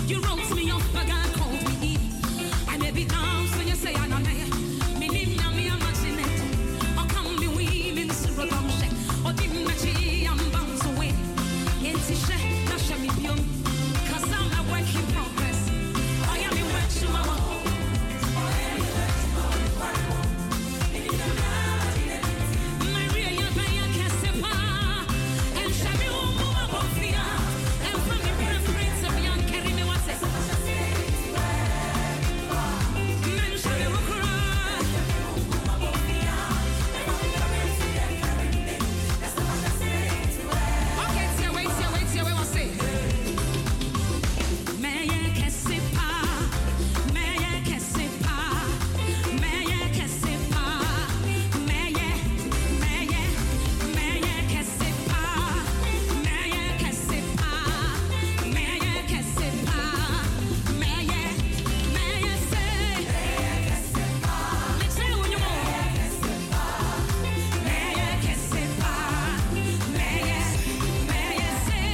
You wrote me up, but God called me in. I may be down, so you say I'm not there. Me name na me imagine it. Or come me women super dumb shit. Or dim na chi, I'm bound to win. Ain't she, na she me biom. Cause I'm a work in progress. I am in work to my work. Maria, you pay a casepa. And she me who go fear. And from me preference of young carry me what's it. Men she me who cry. Okay, see, wait, what's it? Meye casepa. Meye casepa. Meye casepa. Meye casepa. Meye casepa. Meye casepa. Meye say. Let's say when you want. Meye casepa. Meye say.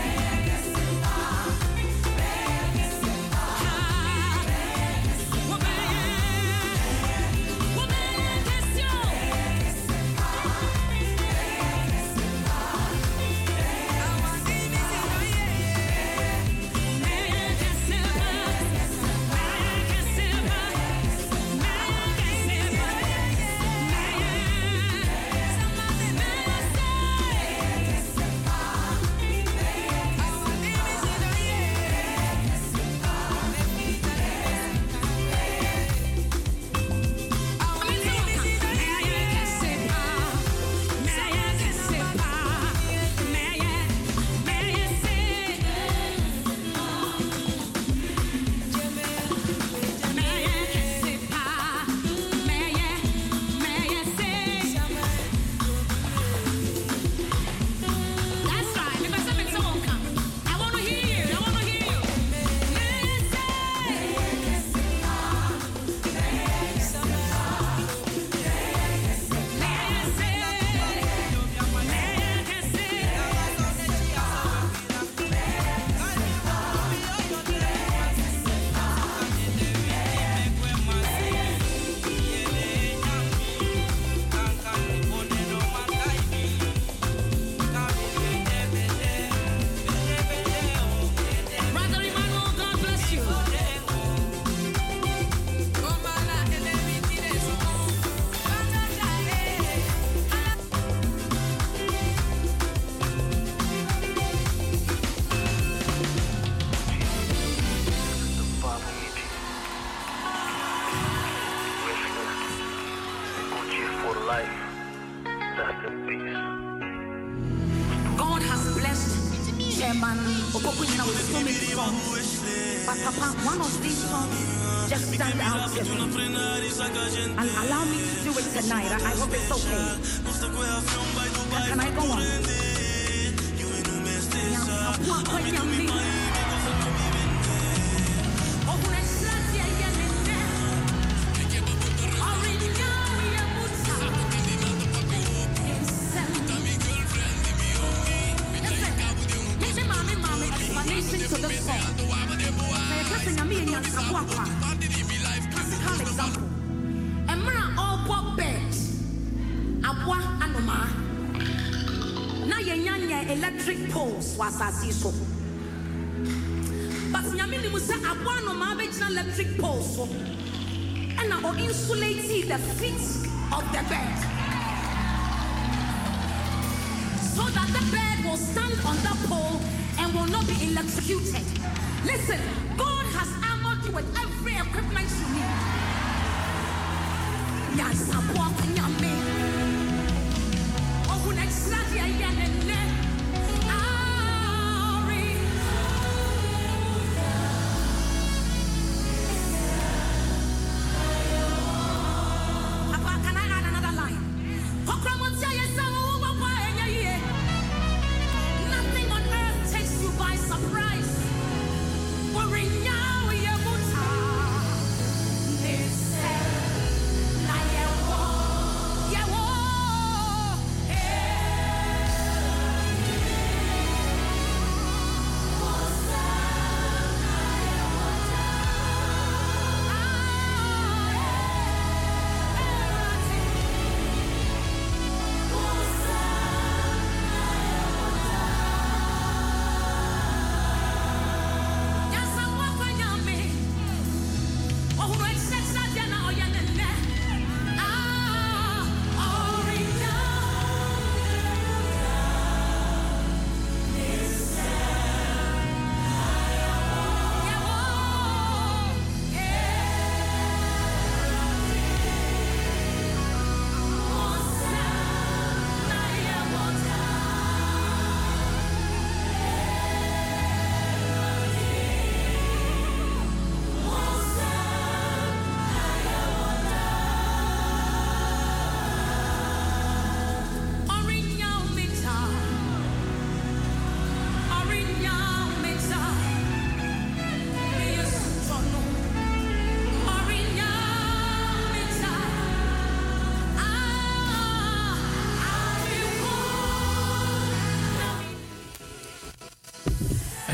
That's right. If something someone come, I want to hear you. Brother Emmanuel, God bless you. God has blessed Chairman Opokunyina with so many songs. But Papa, one of these songs just stand out to me. And allow me to do it tonight. I hope it's okay. Can I go on? Listen to this song. Classical example. Emra all pop birds. Abwa anoma. Na yenyanya electric poles was so. But nyamini mu say abwa anoma be electric poles so. And now insulate the feet of the bird. So that the bird will stand on the pole and will not be electrocuted. Listen, God has armored you with every equipment you need. Yes, I'm walking your man. Oh, next Saturday, Papa, can I add another line? Nothing on earth takes you by surprise.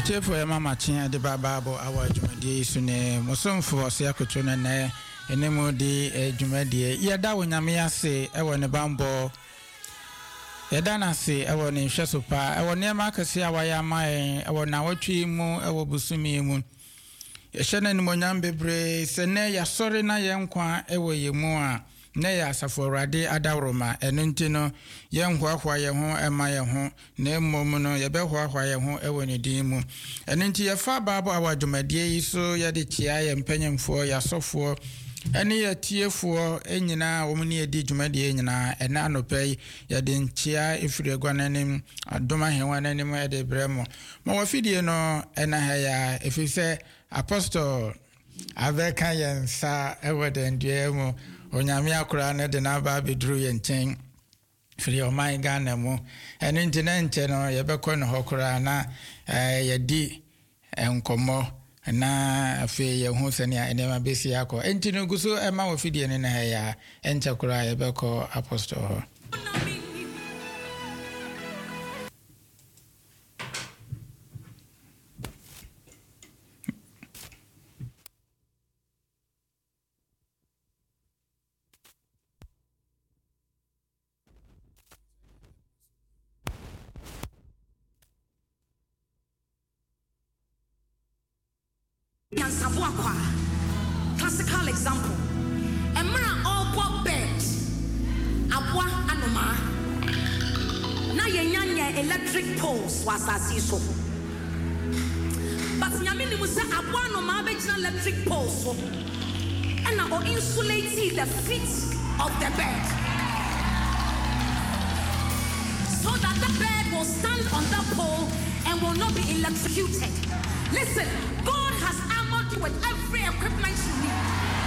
Chefo ya mama chia de bababo awa dwumadi su ne musomfo se akoto na na enemu de dwumadi ya da wonyame ase ewo ne bambo ya da na se ewo ne hwesopa ewo ne makase awaya mai ewo na watwi mu ewo busumi mu ya shene ni monyam bebre se ne ya sori na ye nkwa ewo yemu a ne ya saforade adawroma enunti no ye nhwahwa ye ho ema ye ho na mmom no ye behwahwa ye ho ewo ne din mu enunti ye fa babo awadwumadie yi so ye de chia ye mpanyemfo ya sofo ene ye tiefo enyina wo mu ne ye di dwumadie nyina ena anopai ye de nchia efire gwanenim adoma hewa nanim ye de bremo ma wafidie no ena ha ya efise apostle aveka yensa ewo de ndue mu onyame akura ne de na ba bedru ye nchen firi o my Ghana mu ene ntina nche no ye bekọ no hokura na ye di enkomo na afi ye hu sene a ene ma besi akọ entinu guso e ma wo fidie ne na ya enche kura ye bekọ apostle ho Classical example. Emra all bed. Abwa anoma. Na yenyanya electric poles was asiso. But nyamini musa abwa anoma be electric poles. And now insulate the feet of the bed. So that the bed will stand on that pole and will not be electrocuted. Listen, God has armored you with every equipment you need.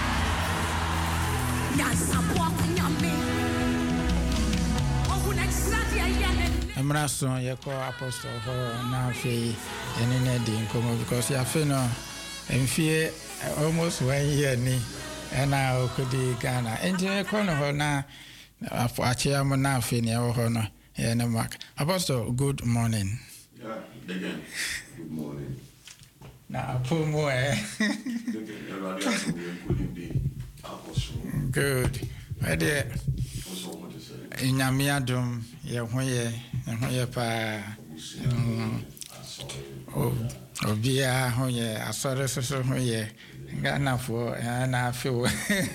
Emraso yeko apostle ho na fe ene na di nkomo because ya fe no emfie almost 1 year ni ena okodi Ghana enje ko no ho na afo achia mo na fe ni ho no ye na mark apostle good morning. Yeah, again, good morning. Na apomo good. Ade inyame adom ye hoye pa obia hoye asore soso hoye Ghana fo na afiwo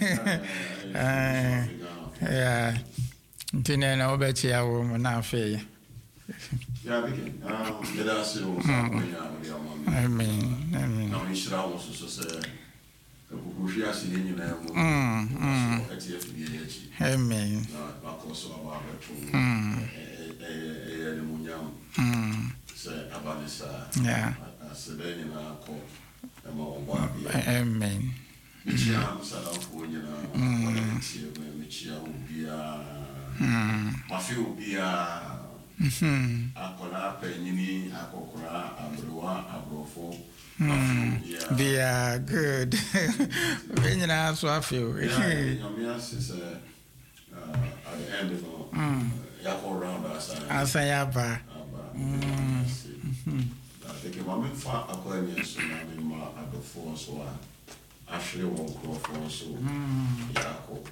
yeah ntine na obechi yawo mo na afi yeah begin let us see what amen now we should also say amen. Yeah. Amen. They are good. When you know, so I feel. At the end of Yako round as I have. I think if I'm in far acquaintance, I'm my other four, so I actually won't grow for so Yako.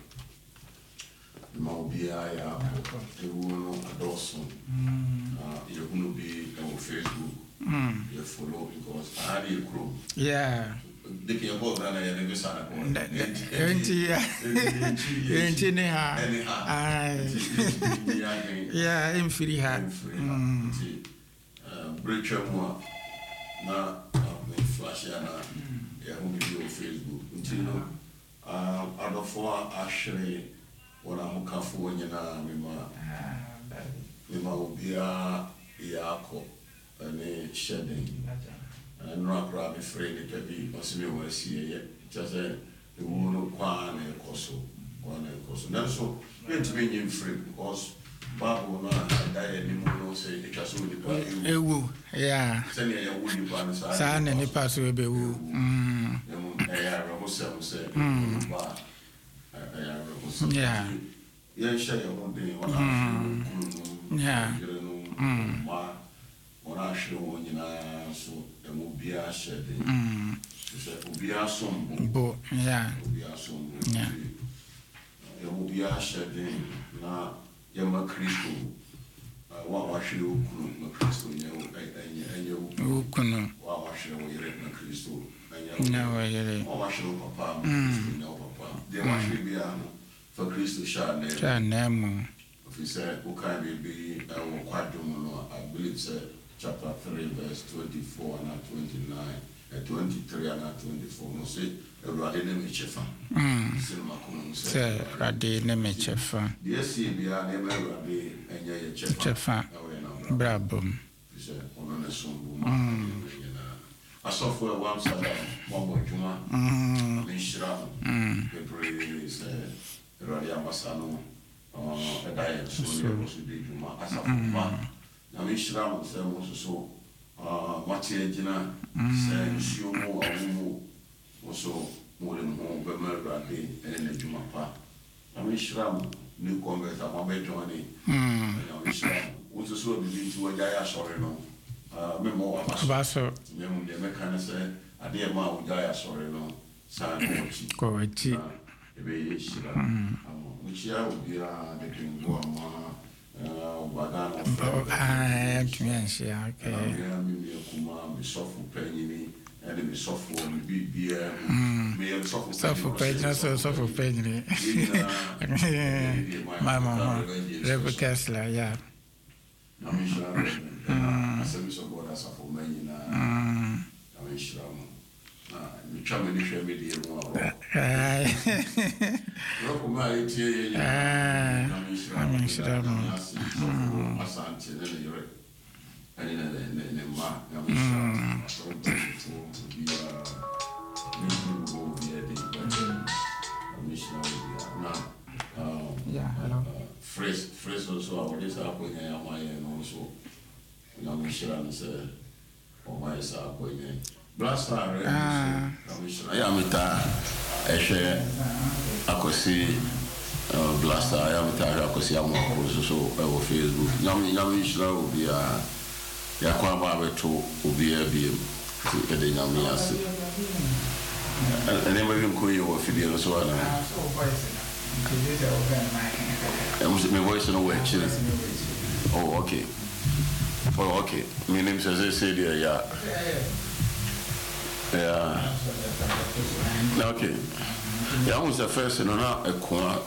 Maubia, Yako, you will know a Dawson. You're going to be on Facebook. You follow because I had a crew. Yeah. They can go down there and go down yeah, in free hand. Breach more. Now, flash yana. Yeah, who give you Facebook. Until other four actually, what I'm looking for when you're not, Mima will be a Yako. And shedding. And not grab a friend, it can be possible to see it. Just a woman, one and Coso. That's so meant to be free because Babu will not die anymore. Say it just would be woo, yeah. Send a woody pan, son, and the pass will be woo. Yeah. Yeah, share your own day. Yeah. na ahwe won nyina so emu bia hyede so obia sombo bo yeah obia sombo yeah emu bia hyede na yema Kristo wa ahwe okunu na Kristo enye okunu wa ahwe wo yere na Kristo enye na wo yere wa ahwe papa Kristo na papa de wa ahwe bia no for Kristo sha na mu if you say okay be kwadum no I believe say chapter 3 verse 24 and 29 and 23 and 24 no say Erade ne mechefa sin makono say Erade ne mechefa the see bia na Erade enye ye chefa brabum say ono ne sombu ma asofo e wam sada mo bodwuma me shira the praise Erade ambasano edai so de dwuma asafo ma na me shira mo say mo so mate agina say nsuo mo awumo mo so mo le mo be Erade ene dwuma pa na me shira mo ni convert am be join na me shira mo so bi ti wa ya sore no me mo wa so me mo de me kan say ade ma wo ya sore no sa ko chi ebe shira Michia will be the king of Bagana. I okay. Be soft for penny and be soft for beer. Soft for penny, so soft for penny. My mama, Rebecca Kessler, yeah. I'm sure I said, Mr. God, as a for many. I'm sure. Mi chama ni shwe media mo roko mai tie I'm sure asante ne yore ani ne ma na mi sure so to be ni go be the mi sure na yeah hello fresh also I always have when I am no so na mi sure na say o mai sa ko ni Blaster I am it a akosi Blaster I am it akosi amokoso so over Facebook nyame shira obi a yakwa ba beto obi a biem to ede nyame ase ene ma ko yo ofidie no so ana me voice no way chill oh okay my name is say there yeah yeah. Okay. Yeah, I was the first and not a corner.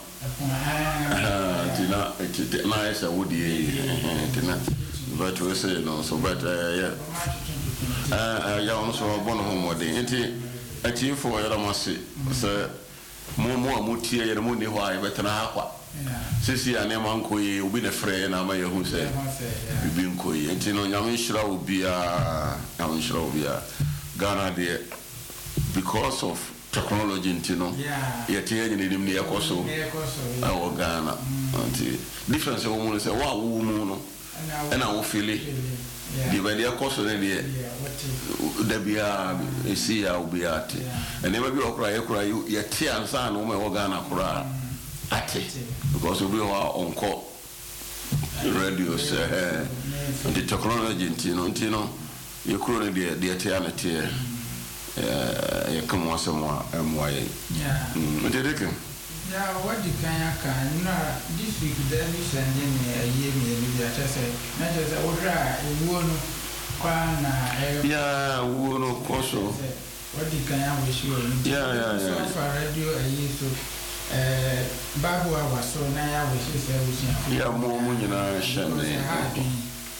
Did not nice. I would did not. But we say no. So, but yeah. I also born home one day. A team for your mercy. Sir, more mutia and money. Why, but an aqua. Sissy and Uncle, you be the friend. I'm a who say, you've been coy. And you know, Yamishra will be a Ghana there because of technology you know yet you need him near Koso our Ghana difference woman say wow no and I will feel it the way they are Koso there be a see I will be at and never be cry you yet and son woman Ghana cry at because we are on call radio say the technology you know you couldn't the eternity you come once more why yeah what you can this week there is sending me a year maybe I just say not just yeah wono koso what you can wish you yeah so for radio a year so babu was so now wish yeah more nyina shane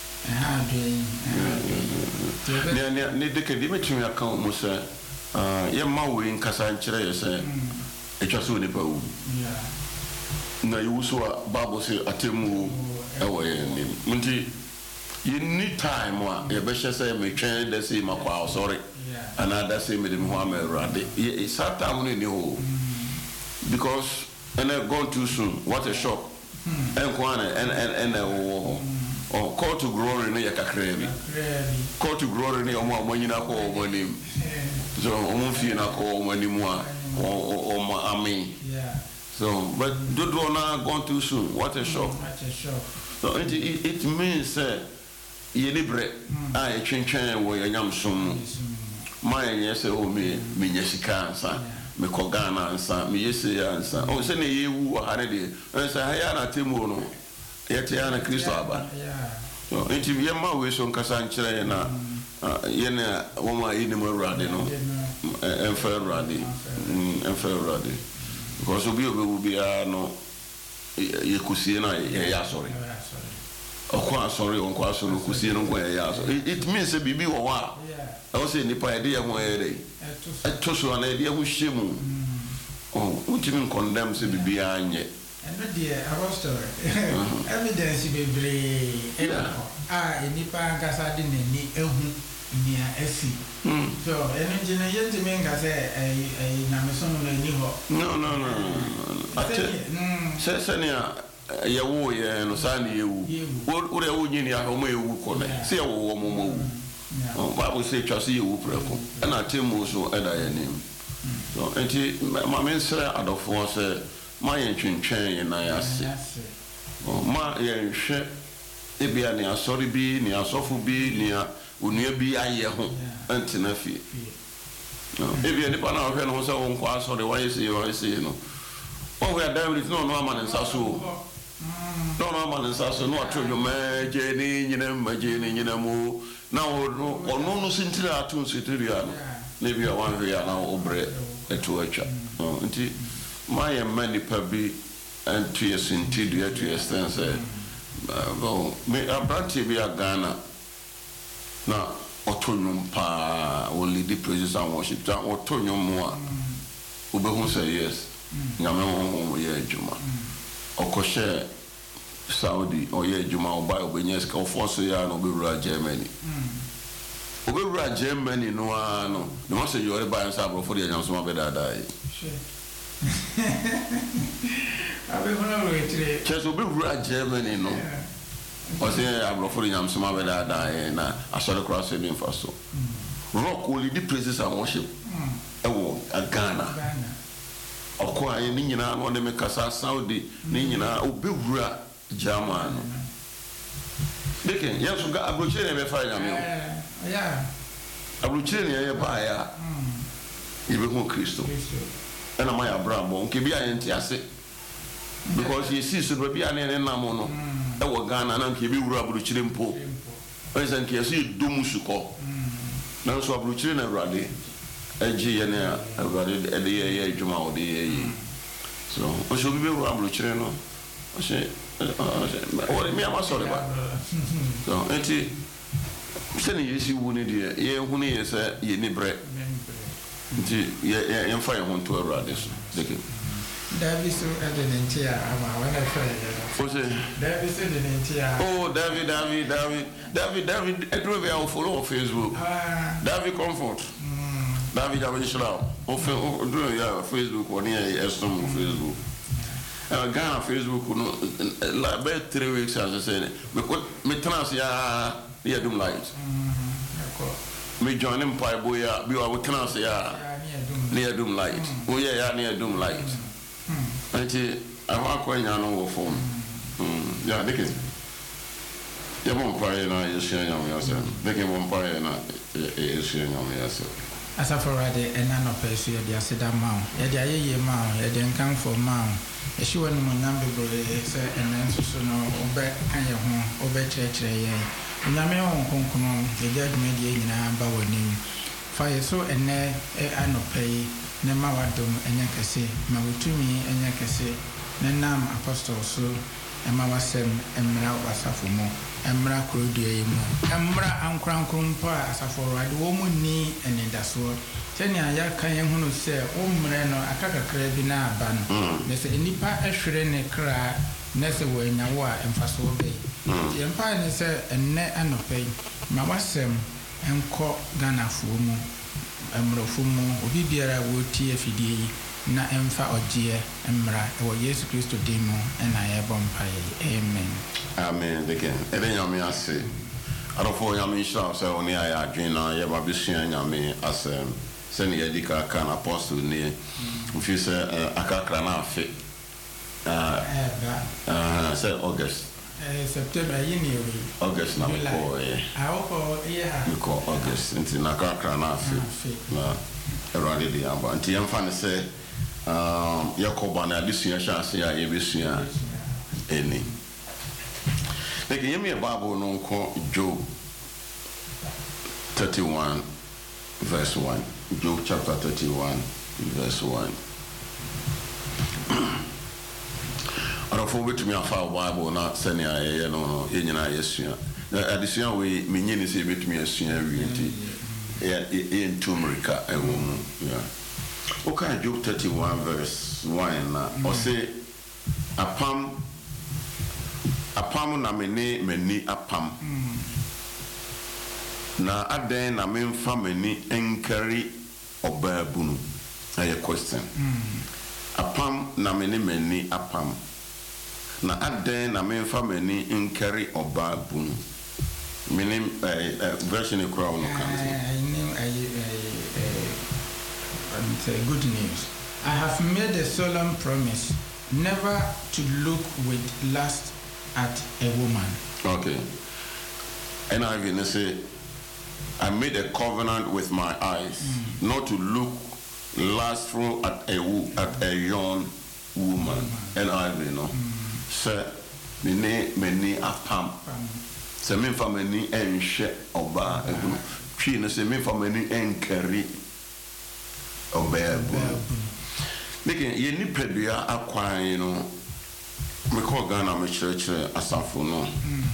ne de ke di metumi aka mo se ye ma we nkasa nkyere ye se etwa so ne pa wu na yuso Bible say atemu ewo ye ni nti you need time wa ye be say me twen da say makwa sorry another say me de ho am Erade ye satan no ni ho because and gone too soon what a shock and call to glory no yakakrebi call to glory no omo amanyina ko omonim so omo fi na ko omonim a o amen so but dodo na gone too soon what a shock so it means yenibre a etwentwen wo yanyamsom ma yese o me nyesika ansa me kogana ansa me yese ansa o se ne yewu ha ne de se ha ya na temu no yete ya na Kristo aba so enti ye ma we so nkasa nkyere na yene wo ma yini mo rade no enfa rade because obi bia no ye kusie na ye ya sorry okwa sorry onko asoro kusie no kwa ye ya sorry it means say bibi wo wa I say nipa e de ye ho e dey etoso na e de ho hyemu untimi condemn say bibi anye and the apostle evidence bebre nipa nkasa de nani ehu nia asi so ene jina yenti menga say na meso no ni ho no se nia yewo ye no sa ni yewu wo re wo nyini a mo yewu ko le se yewo mo mo wu Bible say twase yewu preko na temu so eda ye nim so enti ma mensere adofo se ma ye twentwen ye na ya se ma ye hwe ebia ni asori bi ni asofo bi ni onua bi aye ho enti na fi ebia ni pa na hwe no so won kwa asori wa ye se no o we David no ama nsaso no ama nsaso no atodwo ma je ni nyina mu na ono no sintira atun sitiria no na bia wan hwe ya na obre etu acha nti ma ye mani pa bi antu ye sintidu etu ye sense me abranti bi Ghana na otonyum pa only the praises and worship ta otonyum mo a obehu say yes nyame ho ye adwuma okoshe Saudi oye adwuma oba obenyes ka force ya no bewura Germany no ano no ma say yore ba nsa bro for the nyamso ma be dada abe hono retire cheso bewura Germany no o say abro for the nyamso ma be dada na asore cross ni mfaso rock only the praises and worship ewo Ghana okwa ye ni nyina no ne mekasa Saudi ni nyina obewura German deke yeso ga abrochire ne be fa nyame abrochire ne ye ba ya ibe hu Kristo ena ma ya brabo nke bia ye ntiase because ye see so bia ne namo no e wo Ghana na nke bi wura abrochire mpo esa nke yeso domusuko na so abrochire na rade eji ye ne rade e de ye adwuma o de ye so o so bi wura abrochire no o se ori mi ama sorry ba so enti se ni yesi woni de ye hu ni ye se ye ni bre nti ye mfa ye ho to awurade so deke David so edenentia ama wana fa o se David so edenentia oh David edro we follow on Facebook David Comfort David Abishra o do ya Facebook oni e estom Facebook Ghana Facebook no about 3 weeks as I said me trans ya dum light me join him pai boya bi wa trans ya near dum light oh yeah near dum light anti awa kwanya no wo phone ya deke ya bon pai na yesu nyam ya se deke bon pai na yesu nyam ya se asaforade ena no pesu ya dia seda mawo ya dia yeye mawo ya dia nkanfo mawo ehyi wonu munyam bebore se enen so no obe anye ho obe kyerɛkyerɛ ye nyame ho konkono ya dia dwumadi nyina ba woni fa yeso ene anopai ne ma wadom enya kese ma wotumi enya kese ne nam apostle so ema wasem emra wasafo mo emra korodua yi mu emra ankrankrum pa asaforade wo mu ni enidaso tenia ya kan ye hunu se wo mre no akakakra bi na aba no ne se enipa ehwere ne kra ne se wo enyawo a emfaso be ye mpa ne se enne anopai ma wasem enko Ghana fo mu emrofo mu obi biara wo tie fidie yi na emfa ogie emra wo Yesu Kristo dimo na ye bompaye amen again ebe nyame ase arofo nyame sha se oni aya adwen na ye ba bisua nyame asem se ne yedika kan apostle ne ufi se akakra na afe se August September yini we. August na ko ko August nti na kakra na afi na erade di aba nti yemfa ne se Yakoba na adesua chance ya yebesua eni like yemi Bible no ko Job 31 verse 1 Job chapter 31 verse 1 Arafo betumi afa Bible na senia ye no yenyina yesua adesua we menyini se betumi asua wi nti ye ntumrika ewomu ya okay Job 31 verse 1 na o say apam na meni apam na aden na memfa meni enkari obabunu a question apam na meni apam na aden na memfa meni enkari obabunu meaning version of crown no can good news. I have made a solemn promise never to look with lust at a woman. Okay. And I even say, I made a covenant with my eyes not to look lustful at a young woman. And I know. Sir, many apam. Se me fa mani enhwe oba egunu twi no se me fa mani enkari oba egunu mekin ye ni pedua akwan no me ko Ghana me church asafo no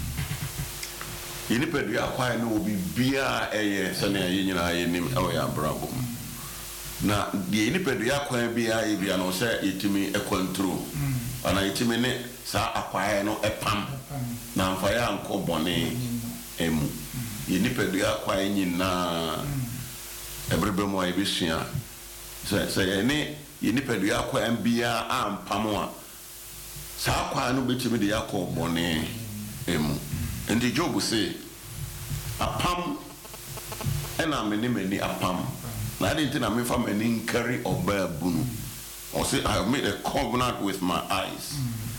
ye ni pedua akwan no obi bia eye se na ye nyina ye nim e ya brabo na ye ni pedua akwan bia e bia no se yetimi e control ana yetimi ne sa akwan no epam na mfa ya nko bone emu ye nipadua kwa nyina ebrebe mo ebesua se ye nipadua kwa mbia ampamo a sa kwa no betimi de yakọ bone emu ndi Job say apam ena meni apam na dey tin na me fa meni nkari oba bunu or say I have made a covenant with my eyes.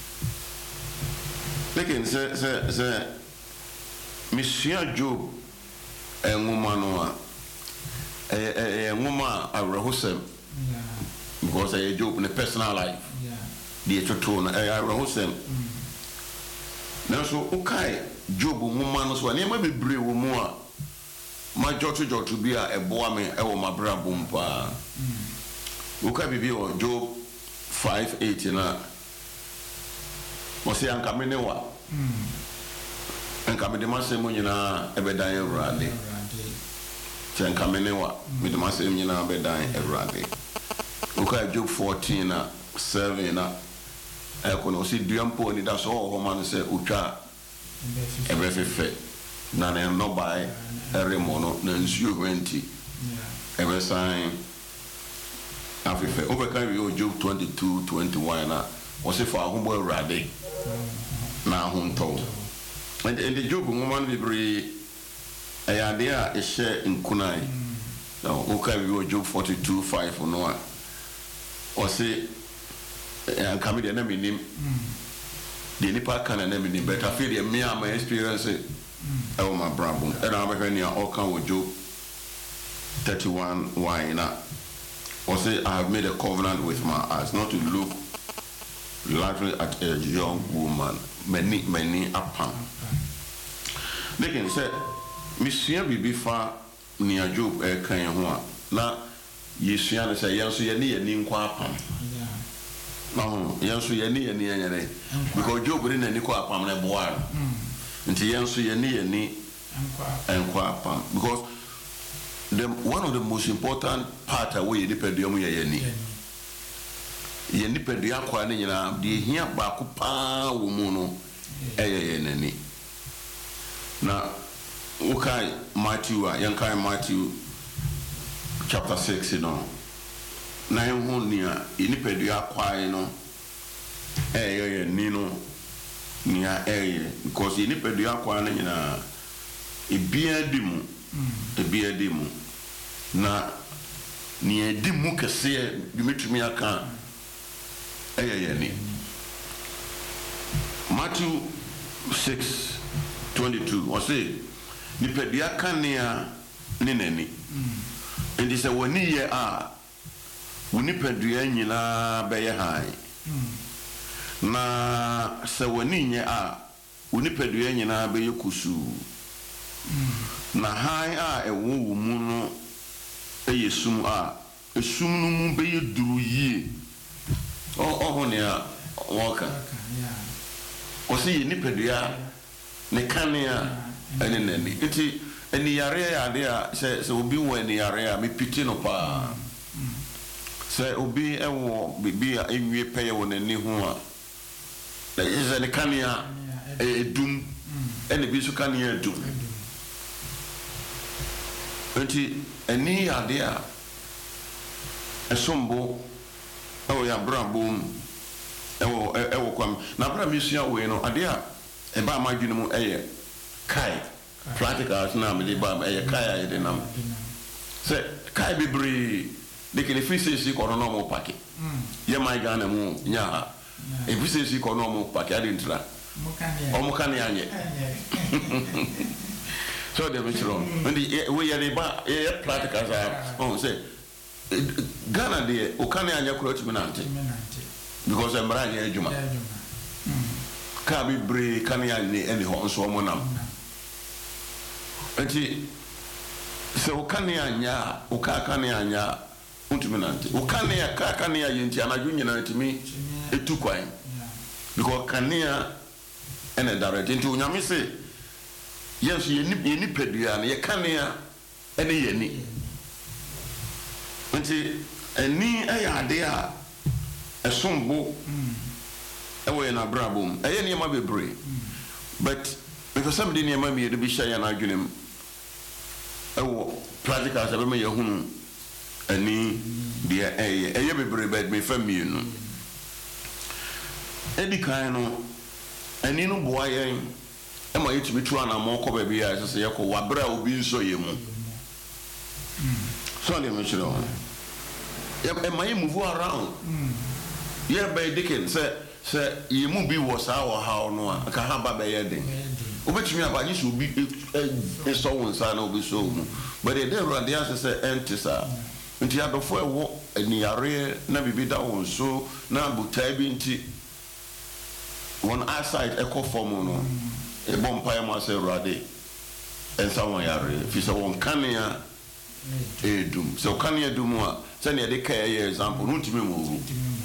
Lekin se Monsieur Job ngoma no a ngoma awrehosem because Job in personal life the to na awrehosem na so okay Job ngoma no so na ma bebre wo mu a ma joto bi a eboa me e wo mabra bompa okay bibi o Job 5:8 na Mosi ankamene wa ankamene masemu nyina ebedan Ewurade ankamene wa with masemu nyina ebedan Ewurade uka Job 14 na 7 na ekono si duampo ni da so ho man se utwa ebefefe na na no bai eremono na nsuo 20 ebesan afefe obeka wi Job 22:21 na wose fa ahombo Ewurade na ahonto and the Job woman libre ayade a ehye nkunai now okay we Job 42:5 no a wose come dey na minim the nipa kana na minim but I feel me am my experience e o my brabo and I am here all kan with Job 31:1 na wose I have made a covenant with my eyes not to look largely at a young woman many apam lekin say misua bibi fa ni Job kan ho a na yesua ne say yenso ye ni nkwa apam no yenso ye ni anyane because Job ni nani kwa apam na boa nti yenso ye ni nkwa apam because one of the most important part away the pedium ye ni ye nipadua kwa ne nyina de hia ba ko pa wo mu no eye nani na ukai Matthew yankai Matthew chapter 6 no na hu nia nipadua kwa no eye ni no nia eye because ye nipadua kwa ne nyina ebia dimu na ni dimu kese bimetumi aka ayayani Matthew 6:22 ɔse nipadua kanea ne nani nti sɛ w'ani yɛ a wo nipadua nyinaa bɛyɛ hann na sɛ w'ani nyɛ a wo nipadua nyinaa bɛyɛ kusuu na hann a ɛwɔ wo mu no ɛyɛ sum a esum no mu bɛyɛ duru yie ɔho nea wɔka ɔsɛ yɛ nipadua ne kanea ɛne nani nti aniyare yɛ ade a sɛ obi wɔ aniyare a mepiti no paa sɛ obi ɛwɔ bibi a enwie pɛyɛ wɔ n'ani ho a na yɛ ne kanea edum ɛne bi so kanea edum nti ani ade a ɛsombo ɛwɔ yɛ abrabɔ mu ɛwɔ kwam na abrabɔ esua wɔ yi no ade a ɛba amadwene mu ɛyɛ kai practicals na me de ba ɛyɛ kai a yɛde nam sɛ kai bebree de kele free station kɔ no mo pake yɛ mai Ghana mu nya ha e free station kɔ no mo pake ade ntra ɔmo kan ya nyɛ so de me tro ndi we yɛ de ba yɛ practicals a on sɛ Ghana de o kan ya nyɛ kuro tumi nante because mbra nyɛ adwuma ka bebree kan ya ne ɛne hɔ nso ɔmo nam nti sɛ o kan ya nya o ka kan ya nya untumi nante o kan ya ka kan ya yenti anadwo nyina ntimi etu kwan because kan ya ene direct nti onyame se yes ye ni pedua na ye kan ya ene ye ni nti ani ɛyɛ ade a ɛsombo ɛwɔ yɛ na brabom ɛyɛ nneɛma bebree but because some de nneɛma bi yɛde bi hyɛ yɛ na adwene mu ɛwɔ practical sɛ bɛma yɛhunu ani deɛ ɛyɛ bebree but mefa mmienu ɛdi kan no ani no boa yɛn ɛma yɛtumi tu anammɔ kɔ baabi a ɛsɛ sɛ yɛkɔ wabrɛ a obi nsɔ yɛ mu so deɛ mekyerɛ hɔ ɛma yɛ move around yɛbɛyɛ dikin sɛ yɛ mu bi wɔ saa wɔ haw no a ka ha ba bɛyɛ den wobɛtumi aba nye sɛ obi ɛsɔ wo nsa na obi sɔ wo mu but ɛdɛ awurade asɛ sɛ ɛnte saa nti adɔfo ɛwɔ aniyareɛ na biribi da wo nso na botae bi nti wɔn eyesight ɛkɔ fam no ɛbɔ mpaeɛ mu asɛ awurade ɛnsa wɔn yareɛ firi sɛ wɔn kanea ɛdum sɛ kanea dum a sɛnea ɛde ka ɛyɛ example no ntumi mu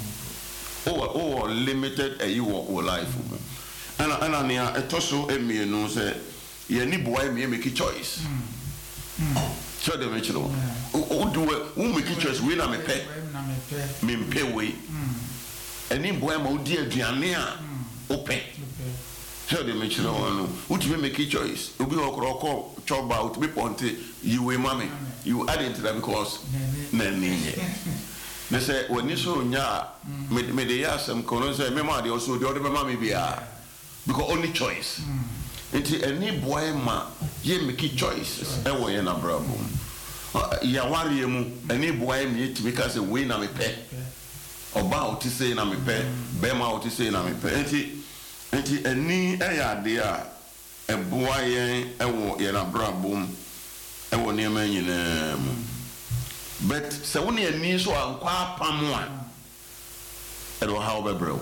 wɔ limited ɛyi wɔ life mu ɛna nea ɛtɔ so mmienu sɛ yɛni boa yɛ make choice so de me kyerɛ wo make choice wei na mepɛ mempɛ wei ɛni boa ma wodi aduane a wopɛ so de me kyerɛ wo no wotumi make choice obi wɔ korɔkɔ chɔba wotumi pɔnte yiwe ma me you add into that because na niye ne sɛ wani so nya me de ya asɛm kono sɛ me ma de also de ɔde bɛma me bia because only choice nti ani boy ma ye make choices ɛwɔ ye na brabo ya ware mu ani boy me yetimi ka sɛ we na me pɛ ɔba oti sɛ na me pɛ bɛma oti sɛ na me pɛ nti ani ɛyɛ ade a ɛboa ye ɛwɔ ye na brabo ɛwɔ nneɛma nyinaa mu but sɛ wo ne ani so ankɔ apam a ɛdɔ ha wobɛbrɛw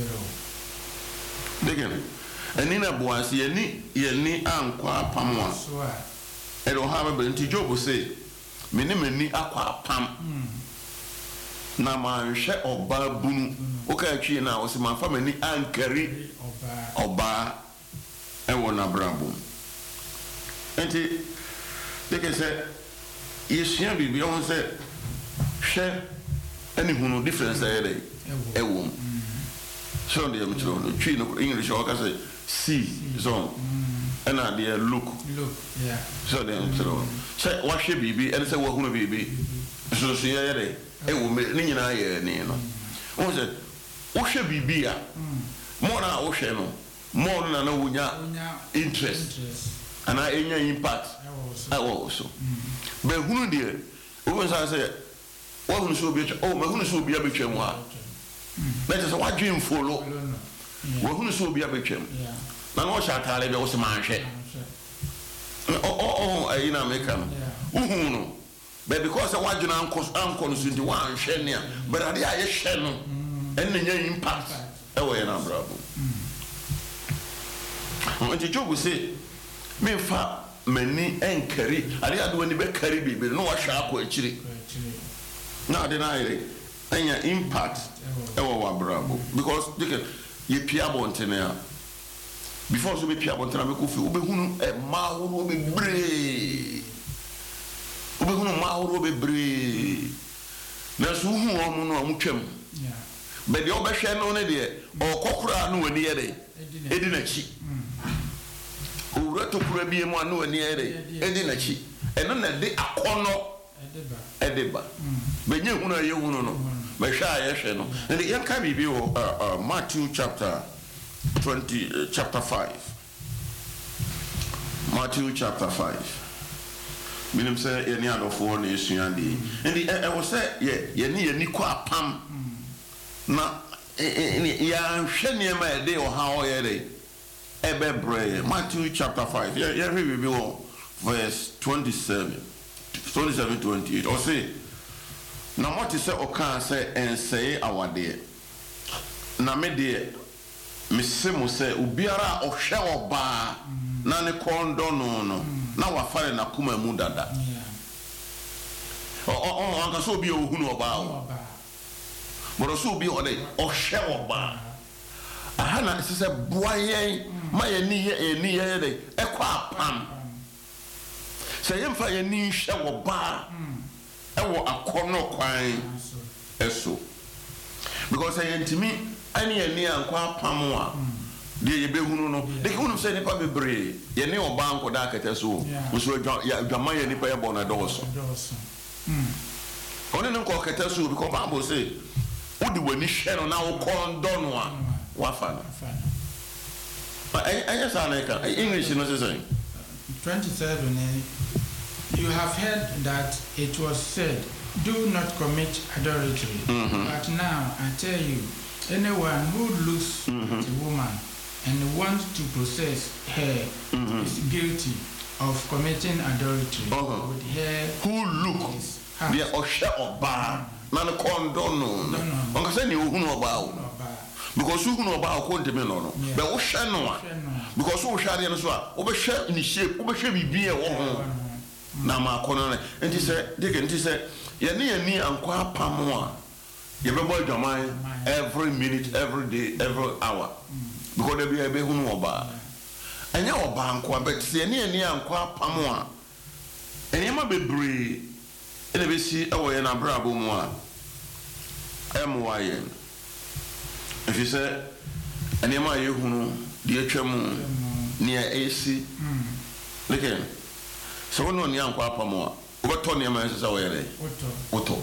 degene ani na boa sɛ yɛni ankɔ apam a ɛdɔ ha wobɛbrɛw nti Job sɛ me ne m'ani akɔ apam na manhwɛ ɔbaa bunu woka atwie no a wɔsɛ mamfa m'ani ankari ɔbaa ɛwɔ n'abrabɔ nti deke sɛ yɛsua biribi ɔho sɛ hwɛ ɛne hunu difference ɛyɛ dɛ ɛwɔ mu so deɛ mekyerɛ no twi no English ɔka sɛ see zone ɛna deɛ look so deɛ mekyerɛ sɛ wahwɛ biribi ɛne sɛ wahunu biribi nsoso yɛyɛ dɛ ɛwɔ mu ne nyinaa yɛ ne no ɔho sɛ wohwɛ biribi a mɔ na wohwɛ no mɔ no na wonya interest ana enya impact ɛwɔ so bɛ hunu deɛ wo nsa sɛ wo hunu so bi oh ma hunu so bi abetwa mu ha na kyerɛ sɛ wadwe mfolo wo hunu so bi abetwa mu na no shatale be wo se manhwe ayina meka no uhu no but because what you anko no sunti wan hwe ne a but ade aye hwe no enne nya impact ewo ye na brabo onti Job say me fa mani enkari ade ade woni be kari bibi no wa hwa akọ akiri na ade na aye enya impact ewo wa brabo because ye pia bontene a before so be pia bontene me ko fi obehunu e ma horo be bre obehunu ma horo be bre na so hu o mu no amutwam but the obehwe no ne de o kokura no wani yere edi na chi owura to kura bi mu anu wani yere edi na chi eno na de akono edeba benye hunu aye hunu no behwe aye no and the yanka bibi o Matthew chapter 5 Matthew chapter 5 minim say any adofo na esuande and the I was say ye ni kwa apam na ya hwe ne ma de o ha o ye de ebebre Matthew chapter 5 ye read bibi o verse 27 28 or say na what is say o kan say en say awade na me de mesemo say obiara o hwe oba na ne kondo no na wa fare na kuma mu dada anka so bi o hunu oba o boro so bi o de o hwe oba aha na se boayen ma ye ni ye de e kwa apam se ye mfa ye ni hwe oba ewo akono kwan eso because I ntimi ani ani ankwa pam a de ye behunu no de hunu se nipa bebre ye ne oba anko da akete so so dwama ye nipa ye bona doso oni no ko akete so because Bible say odi wani hwe no na wo kondo no a wafa no anya sa na ka English no say 27 you have heard that it was said, do not commit adultery. But now I tell you, anyone who looks at a woman and wants to possess her is guilty of committing adultery with her who looks the osha oba na no kondono onka say ni ohunu oba o because ohunu oba o ko ndeme no but wo hwe no a because wo hware no so a wo be hwe ni shape wo be hwe bibi e wo ho na ma kono ne enti se ye ni ankwa pamo a ye be boy dwaman every minute every day every hour because there be e be hunu oba anya oba ankwa but se ni ankwa pamo a enyema bebre ene be si ewo ye na brabo mu a emwaye if say enyema ye hunu de atwam ne esi leke so no ni ankwa apamo a obeto ne ma sesa wo yere oto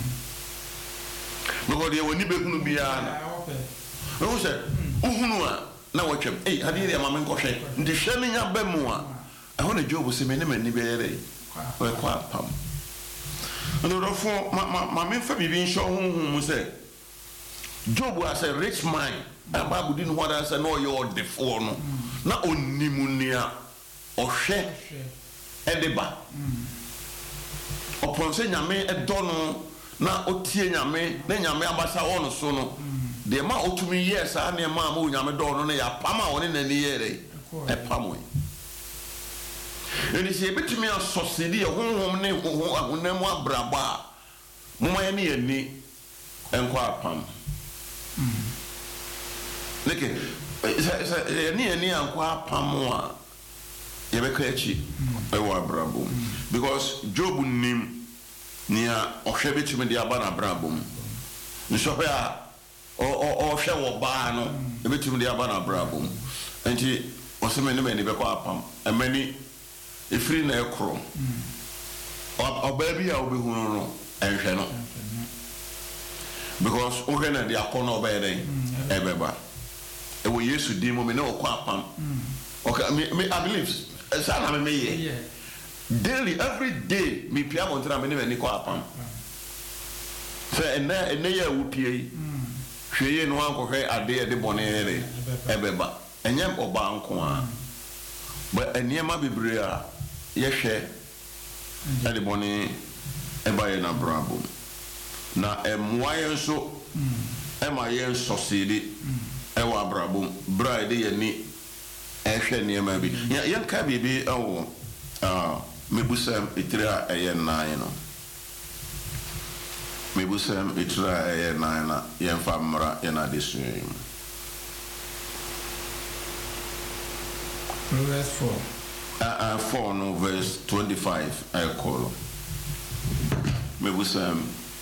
no de woni be hunu bia na no se uhunu a na wo twam hadi de ma men ko hwe ndi hwe ne nya ba mu a ho na Job se me ne mani be yere o kwa apam no do fo ma men fa bibi nso huhu mu se Job as a rich man Bible didn't want us to know your defo no na onimunia o hwe edeba opon se nyame edono na otie nyame na nyame abasa wono so no de ma otumi yes a na ma nyame dono na ya pama woni na ni yere e pamo eni se betumi asosidi e honhom ne ahonam abraba moma ye ne yani enkwa apam leke ni ankwa apam a yebeka echi ewa abrabom because Job nim nia ohwe betumi de aba na abrabom nso hwe a o hwe wo ba no betumi de aba na abrabom enti oseme ne mani be kwa apam amani efiri na ekro oba bi a obehunu no enhwe no because o hwe na de akono oba yeden ebeba ewo Yesu di mo me na okwa apam okay me I believe sana me ye daily every day me pia mo ntra me ne ni kwa apam so ene ye wupie hweye no anko hwe ade de bone ere ebeba enyem oba nko a but eniema bebre a yehwe ade boni eba ye na brabo na emwaye nso ema ye succeed ewa brabo bride ye ni ehwe niema bi yenka bibi ewo mebusam itira eye nan no mebusam itira eye nan na yenfa mra ye na desuem Proverbs 4. 4 no verse 25 I call. Mebusam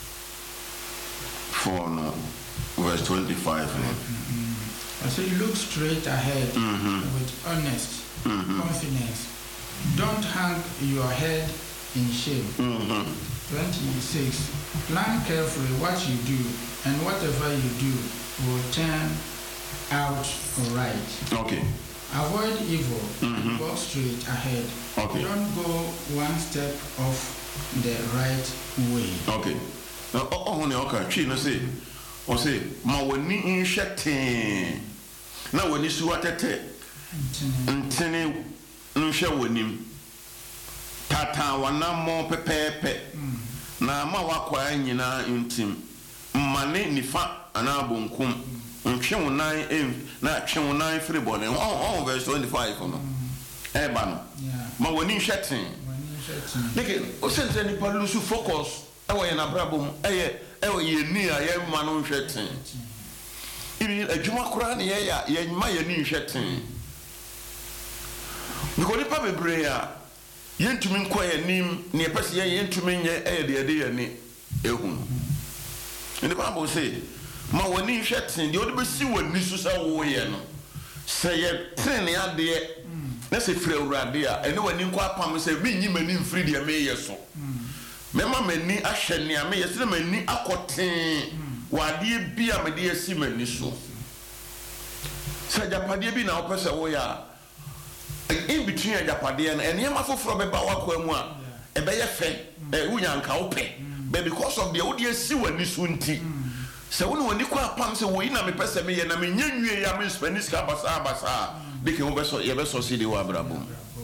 4 no verse 25. I say look straight ahead with honest confidence. Don't hang your head in shame. 26. Plan carefully what you do, and whatever you do will turn out right. Okay. Avoid evil and walk straight ahead. Okay. Don't go one step off the right way. Okay. Now, okay. She no say, o say, ma wani inshete. Na wani suwatete. Ntene nhwe wanim. Tata wana mo pepepe. Na ma wakwa nyina ntim. Mmane nifa ana bonkum. Ntwe na twe nan free bone. On verse 25 no. Eba no. Ma wani nhwete. Like, o sense ni palusu focus. Ewo ye na brabom. Ewo ye ni a ye ma no nhwete. Ibi adwuma kura ne ye ma ye ni nhwete. Because the Papa Brea, Yentumin Quay name near Pessia Yentumin, de ni ehun. And the Bible say, Mawani Shetson, the other see what Nissusa Woyen. Say a train out there. Let's say Free Radia, and no one in Quapam say, be you men in Fredia Mayor so. Memma many Ashenia may as many aquatin, while dear be a dear seaman Nisso. Said Japadia be now person where. In between a Japadian and Yamafu from a Bawakwamwa, a Bayer Fen, a Uyan Kaupe, but because of the audience, see when this winty. So when you quite pumps away, and I'm a person, and I mean, you are Miss Penisca Basa, they can over so ever so see the Wabrabo.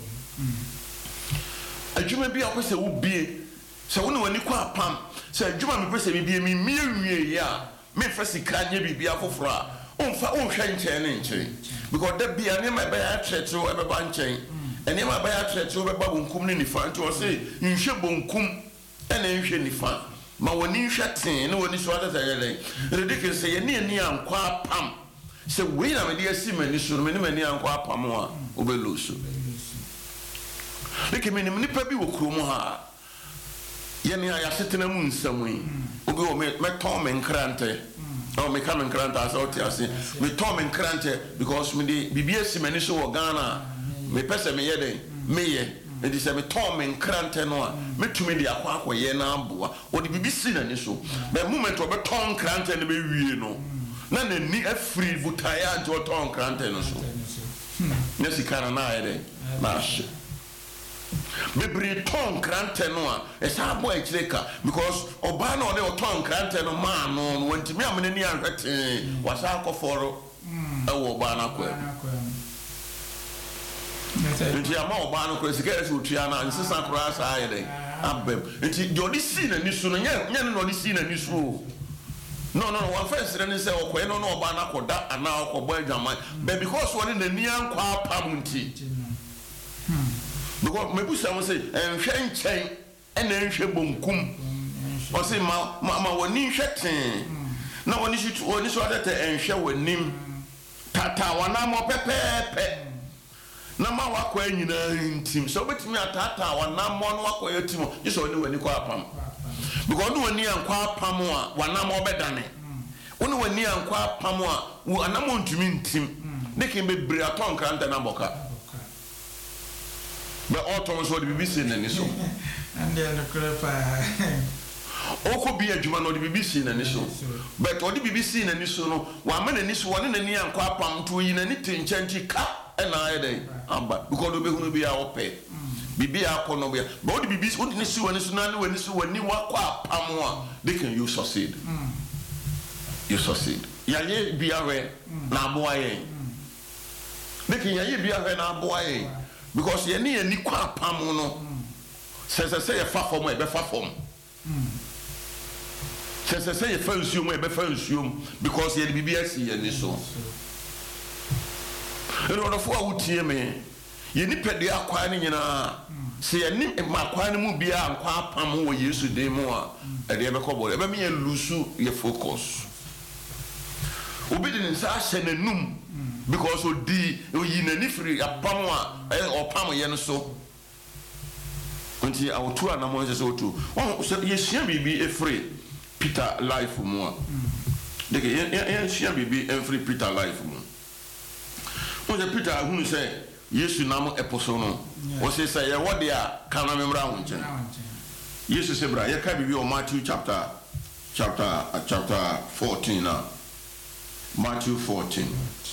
A Juma be a person would be so when you quite pump, so Juma person be me mere, me first can be a fra. On shine chain because there be a name I buy a church or a banchain, and name I buy a church or a babun cum in the fan to say, in shabon cum and ancient the fan. Ma when you shut in, no one is what I ridiculous say, near and qua pam. So we are a dear seaman, you should many and qua pamoa, obelusu. Look at me, Nipabi will crumoha. Yenny, I sit in a moon some way. Ogo met Tom and Crante. Oh, me come and grant us out here. Me Tom and Crante because me the BBS Maniso or Ghana. Me pesa me yede me ye. And this me Tom and Crante no. Me to me the aqua ye na bua. Or the BBC na niso. The moment of a Tom Crante and be we no. None the ni a free vutaya to Tom Crante no so. Nesi kana na yede. Mash. Me bring Tom Crante no. It's a boy cheka because Obano de Tom Crante no man no when to me am ni an was alcohol Obana kwe. Nti ama Obana kwe sikere su tuana nsisa kura sa yede abem. Nti the only scene ni su no nya no only scene ni su. No, one first then say okwe no Obana koda ana okobọ adwaman. But because one the nian kwa pamunti. Because maybe someone say, and Shen Chain and then Shabunkum or say, Mamma, when you shut no one is to only sort of and show with him Tata, one more pepe. No more walk when you know him. So, but me at Tata, one more walk where you team, just only when you call Pam. Because no one near and call Pamoa, one more better than it. Only when near and call Pamoa, who are not want to mean him. They can be Briaton Crant and Aboka. But all Thomas would be seen and so. And then the crap. Or could be a Juman or the BBC and so. But what the BBC and so, 1 minute is one in the near and quapam to in anything change cap and I day. Because we will be our pay. Bibi Akonobia. But the BBC wouldn't see when it's not when it's when you walk up, they can you succeed. You succeed. Yaye be aware. Na boy. making ya ye bia hwe na boy because ye ne ani kwa pam no say ye fa form e be fa form say ye fa nsuom e be fa nsuom because ye bibia si ye ni so in order for wutie me ye ni pede akwa ne nyina se ye ni makwa ne mu bia ankwa pam wo Yesu den mu a e de be kobole e be me ye lusu ye focus obi de nsa ahye nanum because odi oyi nani free apam a opam ye no so unti awotu anamo se otu won ye hia bibi e free Peter life mu a de ke ye hia bibi e free Peter life mu won je Peter hunu say Yesu nam eposo no o se say ye wode a kana memra ho nchen Yesu se bra ye ka bibi o Matthew chapter 14 now. Matthew 14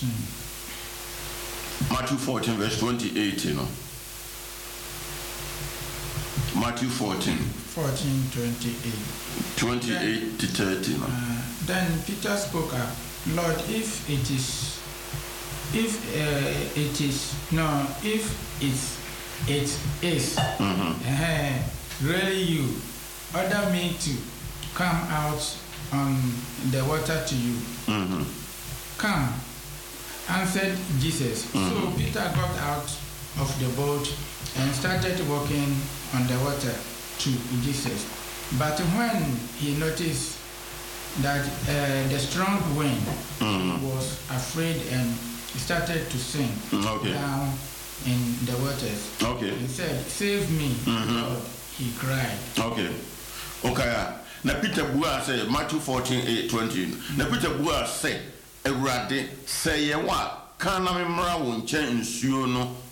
verse 28, you know. Matthew 14 28 to 30, you know. Then Peter spoke up, Lord, if it is really you, order me to come out on the water to you. Come, answered Jesus. So Peter got out of the boat and started walking on the water to Jesus. But when he noticed that the strong wind, he was afraid and started to sink down in the waters. He said, "Save me, Lord," he cried. Okay. Now Peter Bua say Matthew 14:20. Now Peter Bua say, "Ewurade say ye wa kana me mra wo nchen nsuo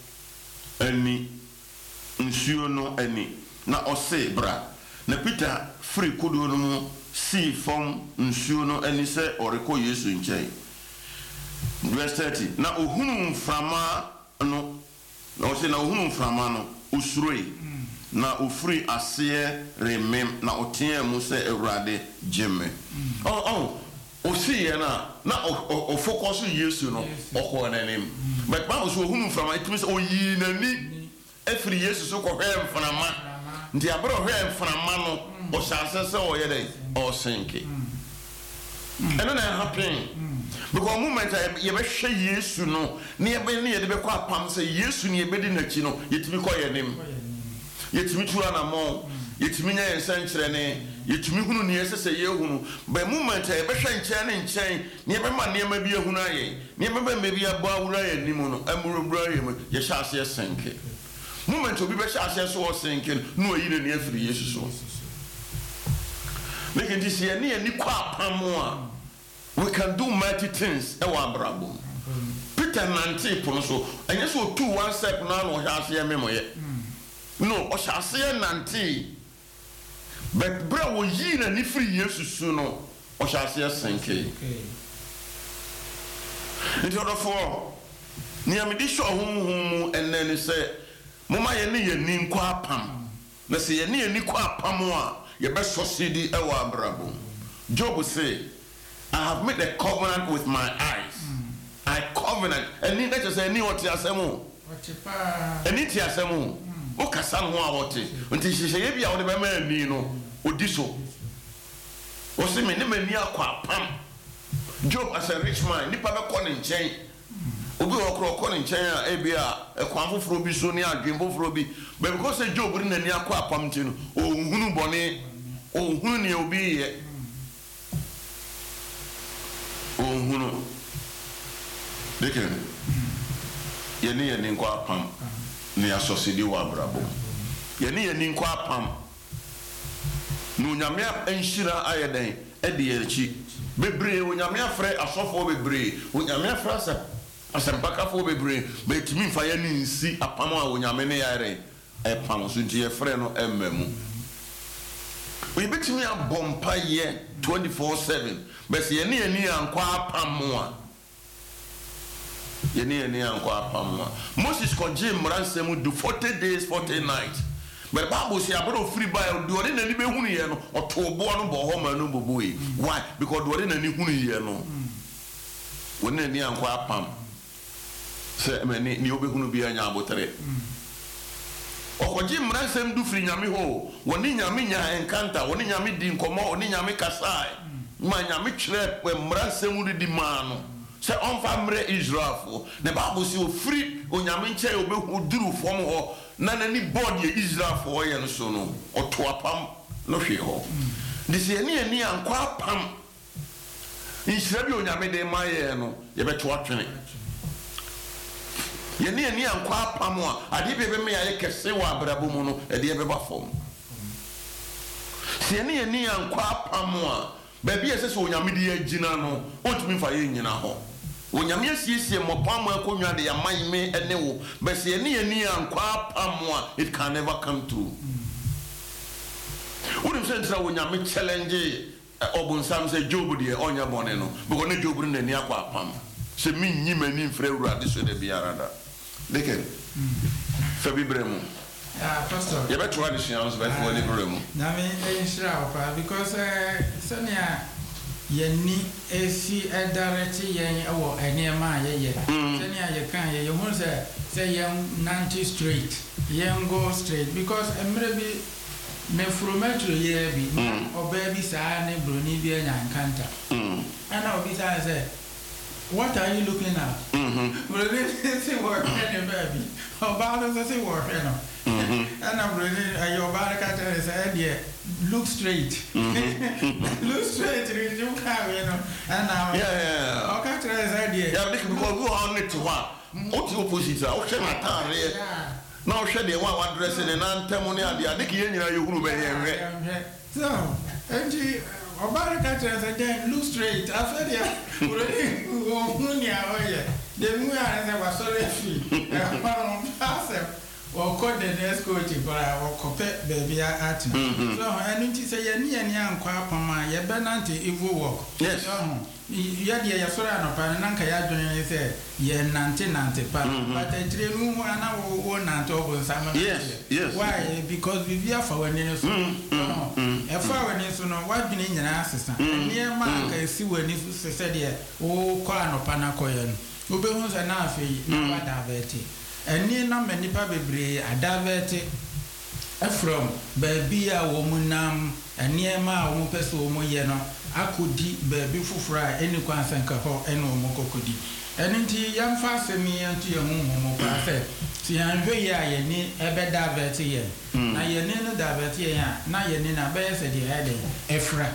no ani na ose bra." Na Peter free kodo no mu si fom nsuo no ani say oreko Yesu nchen. Verse 30. Na ohunu mframa no na ose na ohunu mframa no usuroi na ofri ase remem na otia mu se Ewurade jeme o see na o focus Yesu no o na nim but ba so hunu from it means o yi nani efri Yesu so ko hwe mframa ndi abro hwe mframa no o shase se o ye dey o sinke eno na happen because moment ye be hwe Yesu no ne ye de be kwa pam se Yesu ne ye be di na chi no yetimi ko ye nim yetimi tu anamo yetimi nya yensankyere ne yetimi hunu ne yesese ye hunu ba moment e be hwe nkyɛn ne nkyɛn ne be ma ne ma bi ehunu aye ne be ba bi abo awura ye nimu no amurubura ye mu ye hyase yesenke moment obi be hyase so osenke no oyi ne afiri Yesu so make it this year ne ni kwa apamo a we can do mighty things e wa brabo Peter nante pono so enye so two one step na no hyase ye memoye no o hyase nante but bra wo yi na ni free Yesu su no o hyase senke in order for ni amedi sho honhom enene se moma ye ne ye ni nkwa apam na se ye ne ye ni kwa apam a ye be succeed e wa brabo Job say I have made a covenant with my eyes I covenant eni that just say ni what asemo eni ti asemo o kasa ho a wote nti hihye bia wo de be ma ani no odi so o se me ne mani akwa pam Job as a rich man nipa be ko ne nchen obi wo kro ne nchen a e bia e kwan foforo bi so ne adwen foforo bi but because say Job ri nani akwa pam nti no o hunu bone o hunu ne obi ye o hunu deken ye ne nkwa pam ni asosidi wa brabo ye ni nkwa pam no nyame enhira ayeden e de yerchi bebre o nyame afre asofo bebre o nyame afre asempaka fo bebre betimi mfa ye ni nsi apam a o nyame ne yare e pam so nti ye frɛ no emamu we betimi abompa ye 24/7 but ye ni ankwa apam a ye ni ankwa apam a Moses konje mransem do 40 days 40 nights but Bible say abro free by do ore na ni be hunu ye no otobo no bo ho ma no bobo yi why because do ore na ni hunu ye no woni ni ankwa apam se mani ni obehunu bia nya abotere okoji mransem du firi nyame ho woni nyame nya enkanta woni nyame di nkomo woni nyame kasai ma nyame kire mransem di mano se onfa mre Israelfo ne Bible si ofiri onyame nche obehu duru fom ho na nani board ye Israelfo ye no so no oto apam no hwe ho dise ani ankwa apam Israel bi onyame de maye no ye beto atwene ye ani ankwa apam a ade bebe me ya kese wa abrabo mu no ade ye beba fom se ani ankwa apam a baby ese onyame de agina no otumi fa ye nyina ho onyame asiesie mopam akonwa de ya manme ene wo but se ani ankwa apam a it can never come true wouldn't say that onyame challenge obunsam say Job de onya bone no because ne Job ne ni akwa apam se min nyi mani mfre urade so de biarada deken fa bibremu pastor you better try this chance by for libremu na me ensura opa because senia yeni esi direct yen ewo enema ye senia ye kan ye hu say yen 90 straight yen go straight because emre bi me frumetro ye bi obaby sa ne broni bi anya nkanta ana obi say what are you looking at broni say what any baby oba say what no ana broni ayo ba ka tell say there look straight look straight you can you know and yeah okay tell say there yeah because go on it to what opposite o she na tare now share the one dress in an temony and the adiki nyina yehuru be here so enji obaraka say then look straight after there already omunia oye the mu are say was sorry free pass or call the next coach or copy baby at so and it say ye ni ankwa apama ye benante evil work yes ya dia ya sora no pa nanka ya dwene say ye nante pa but entire nu ho ana wo nante obonsam yes why because we via for when so e for when so no wadwene nyina asesa ne ma ka esi wani so se de o kwa no pa na koye no obehu se na afei na wada veti eni na manipa bebre adavete from baby a womunam eniema a wo pese wo moye no akodi baby fufura eni kwansanka ho eni wo mokokodi eni nti yamfa asemi antu ye huhumo kwa se ti anhwe ye aye ni ebe davete ye na ye ni no davete ye na ye ni na be se de ede efra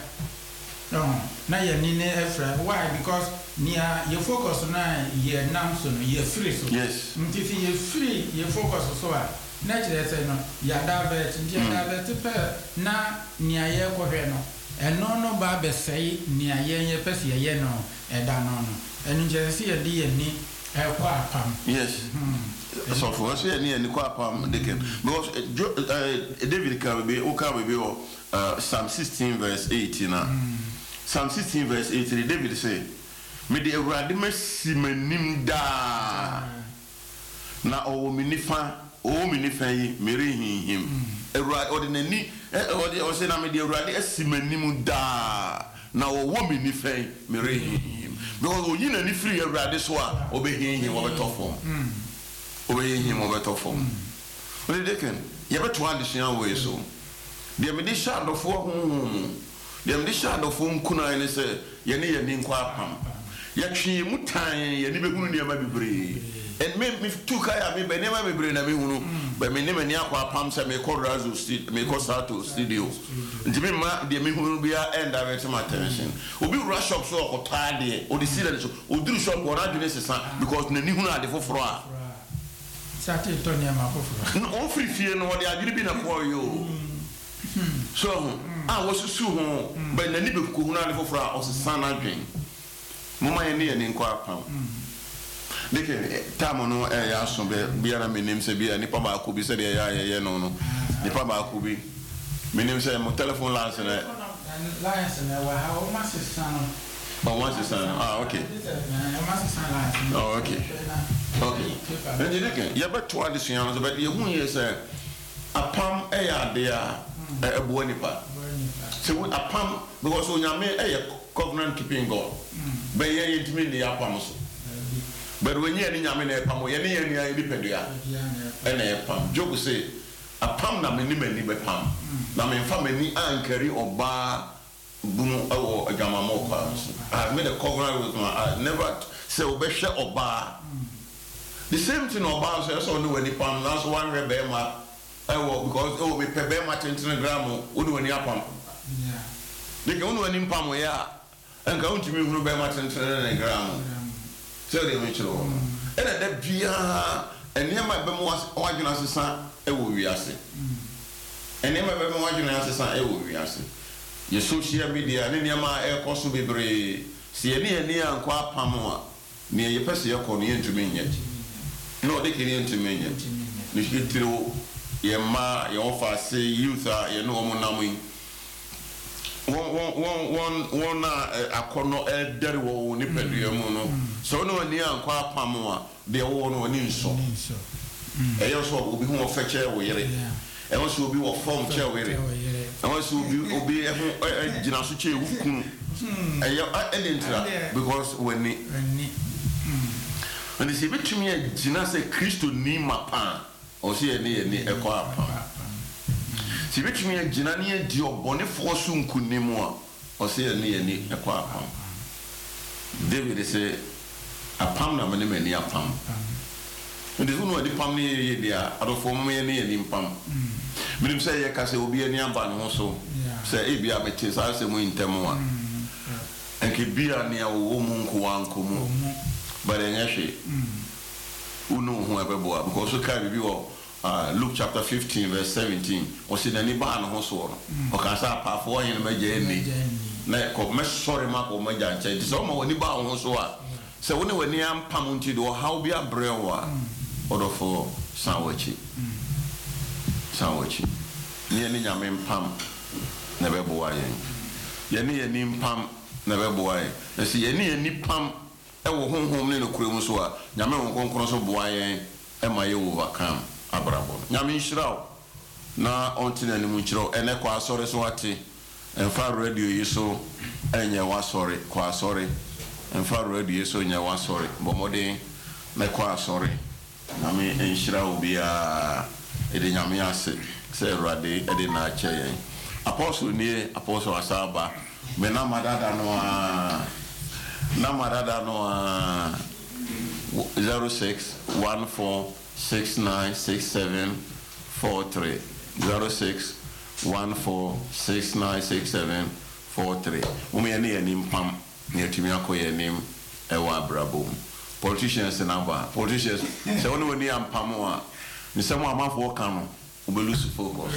no na ye ni ne efra why because nia ye focus na ye nam so no ye free so yes nti fi ye free ye focus so a na kire say no ya davete nti davete pe na nia ye kohwe no eno no ba be sei nia ye pese ye no eda no no enu je se ye de ye ni kwa apam yes so for us ye ni kwa apam de ken because David can be Psalm 16 verse 18 na Psalm 16 verse 18 David say me de awurade masimanim da na o minifa yi mere hihim awurade ordinary o say na me de awurade asimanim da na o wo minifa yi mere hihim because o yina ni free awurade so a obehihim obetofom obehihim obetofom we dey ken ye beto adesua we so de me de shadofo ho dem de shadofo mkuna ne say ye ne nkwa apam yakwi mutan ye ne behunu ne ma bibre and me two kaya me be ne ma bibre na me hunu be me ne mani akwa apam say me call Razo studio me call Sato studio nti me ma de me hunu bia end direct my attention obi rush shop so okota de o de sile so o duru shop o na dwene sesa because na ni hunu ade foforo a sate tonya ma foforo no o free fie no o de adwene bi na ko yo so was susu ho but na ni be ko hunu ade foforo a o sesa na dwen mama ye ne nkwa apam deke tamo no ya so be biara menim se bia nipa ba ko bi se de ya no nipa ba ko bi menim se mo telephone lines na wa ha o masesano okay then deke ya beto adesua so but ye hu ye se apam ya de a ebo nipa se apam because onyame covenant keeping God but ye intimi the apam so but when you any nyame na pam ye ne any independent and pam joke say a pam na many be pam na me fa mani ankari oba bunu awo agamamo kwa I have made a covenant with my I never say obehwe oba the same thing oba so no any pam na so one rebe ma awo because me pebe ma 10 gram onu ani apam yeah they can onu ani pam ya enka untimi hunu be ma 10 gram so they me chiro and that bia enema be mo wadwena sesa ewo wiase enema be mo wadwena sesa ewo wiase ye social media ne niam a ekoso bebre se ye ne anko apam a ne ye pese ye ko ne ntumi nye no de kiri ntumi nye ne shitiro ye ma ye ofa se youth a ye no mo namu one akono eldere wo ni pedu mu no so no ni anko apam a de wo no ni nso eyo so obi hu ofeche wo yere ewo so obi wo form che wo yere ewo so obi gina so che wukunu eyo enentra because when se betumi gina se Kristo ni mapa o se ni ekọ apa si betumi gina ni di obone fosu nkunimu a o se ni ekọ apa David say apam na mene mani apam and the no di pam ni dia adofo mo ni pam minim say ye ka se obi ani aba no so say e bia beti sa se mo intemu a enke bia ni awo mu nko ankomu but enyeshi unu hu ebebo because so ka bi wo Luke chapter 15 verse 17 o se nani ba no so o ka sa pa fo yin ma je ni na ko me sorry ma ko ma ja nche so ma woni ba ho so a se woni wani ampam nti do how be abrewa odofo sanwachi ni nyame mpam na bebo ayen ye ni mpam na bebo ayen na se ye ni pam e wo honhom ne no kuremu so a nyame won konkron so bo ayen e ma ye overcome abrabo nyame nhyiraw na ontina ni mu nhyiraw ene kwa asore so ate enfa radio yi so enye wa sore kwa asore enfa radio yi so enye wa sore bomode na kwa asore nyame nhyiraw bia ede nyame ase se rade ede na ache yen apostle asaba me na madada no 0614696743 0614696743 umene yenim pam ne timi akoye nim ewa brabo politicians na ba politicians se woni woni ampam a ni se mo amafo kan no obeluse focus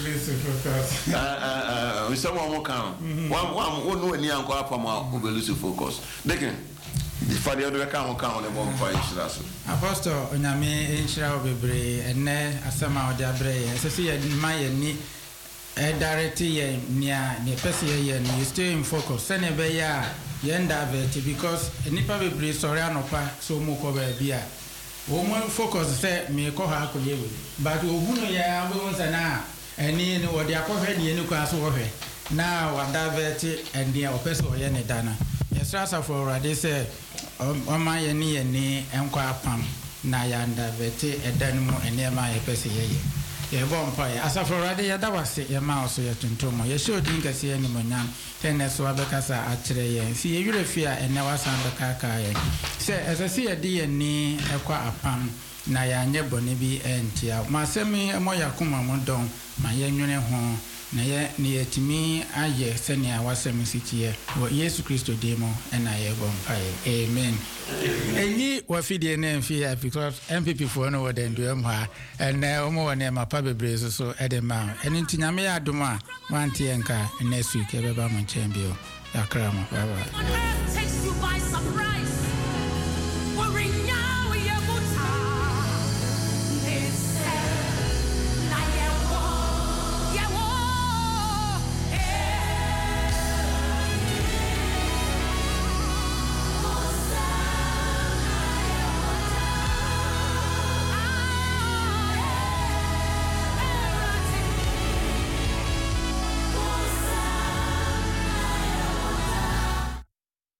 we se mo mo kan one woni anko apam a obeluse focus deken the father do kan ne bon fa inshira so apostle onyame inshira obebre enne asama odi abre se se ye ma ye ni direct ye nia ne pese ye no you stay in focus se ne be ya ye ndaveti because enipa bebre sorry anopa so mo ko ba bia wo mo focus se me ko ha ko yewe but ohunu ya abon sana eni ni wodi akohwe ni eni ko aso wohwe na wadaveti eni o pese o ye ne dana yesrasa for already say oma ye ni enko apam na ya ndaveti edan mu enema ye pese ye ye bompa ya asafurade ya dawase ya maoso ya tuntomo ya shodi nkasi ya ni monyam tene so abekasa akyere ye si ye yure fia ene wasanda kaka ye se esasi ya di ye ni ekwa apam na ya nye bone bi entia masemi moya kuma modon ma ye nwene ho na ye ni etimi aye senia wasemi sitie wo Yesu Kristo demo ena ye bompa ye amen eni wafidie na mfia because MPP for no wode nduam ha ene omo wone mapa bebre so edema eni ntinyame ya adoma wanti enka next week ebeba mo chembio yakra mo baba takes you by surprise worrying now your buta